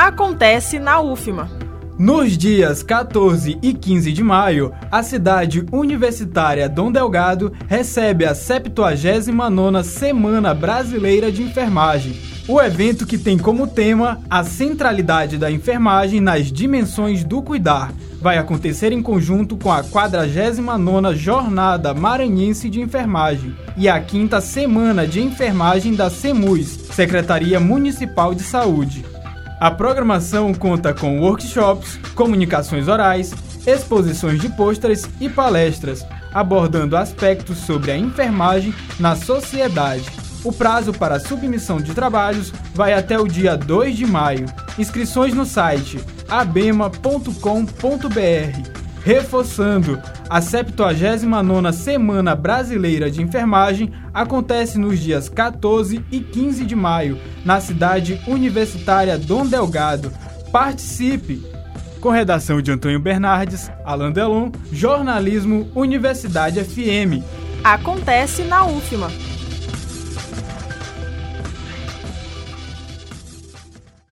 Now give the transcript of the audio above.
acontece na UFMA. Nos dias 14 e 15 de maio, a cidade universitária Dom Delgado recebe a 79ª Semana Brasileira de Enfermagem. O evento, que tem como tema a centralidade da enfermagem nas dimensões do cuidar, vai acontecer em conjunto com a 49ª Jornada Maranhense de Enfermagem e a 5ª Semana de Enfermagem da SEMUS, Secretaria Municipal de Saúde. A programação conta com workshops, comunicações orais, exposições de pôsteres e palestras, abordando aspectos sobre a enfermagem na sociedade. O prazo para a submissão de trabalhos vai até o dia 2 de maio. Inscrições no site abema.com.br. Reforçando, a 79ª Semana Brasileira de Enfermagem acontece nos dias 14 e 15 de maio, na cidade universitária Dom Delgado. Participe! Com redação de Antônio Bernardes, Alan Delon, Jornalismo Universidade FM. Acontece na UFMA.